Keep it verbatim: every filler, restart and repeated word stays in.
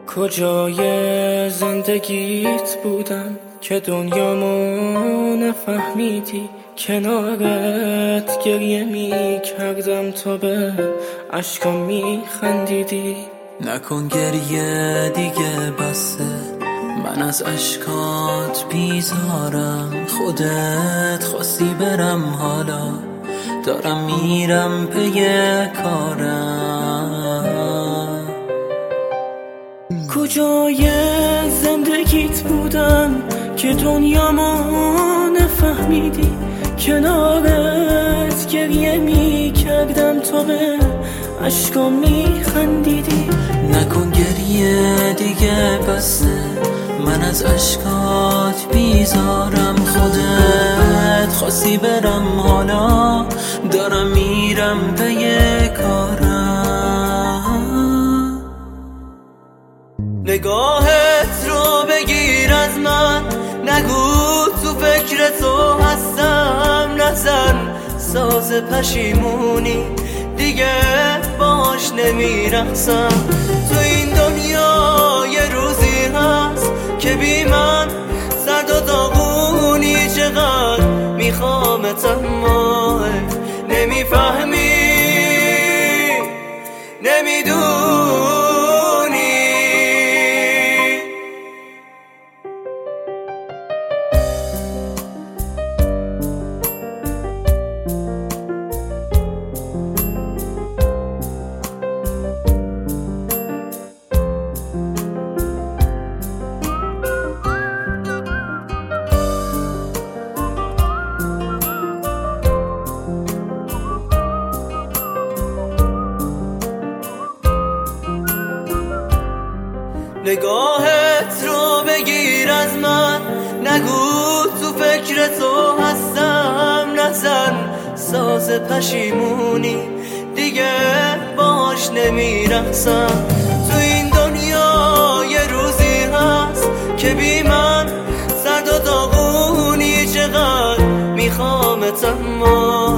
کجای زندگیت بودم که دنیامو نفهمیدی؟ کنارت گریه می کردم تو به عشقم می خندیدی. نکن گریه دیگه بسه، من از اشکات بیزارم. خودت خواستی برم، حالا دارم میرم پی کارم. کجای زندگیت بودم که دنیامو نفهمیدی؟ کنارت گریه می کردم تو به عشقم می خندیدی. نکن گریه دیگه بسه، من از اشکات بیزارم. خودت خواستی برم، حالا دارم میرم پی کارم. نگاهت رو بگیر از من، نگو تو فکر تو هستم. نزن ساز پشیمونی، دیگه باش نمیرقصم. تو این دنیا یه روزی هست که بی من سرد و داغونی. چقدر میخوامت اما نمیفهمی، نمیدونی. نگاهت رو بگیر از من، نگو تو فکر تو هستم. نزن ساز پشیمونی، دیگه باش نمیرقصم. تو این دنیا یه روزی هست که بی من سرد و داغونی. چقدر میخوامت اما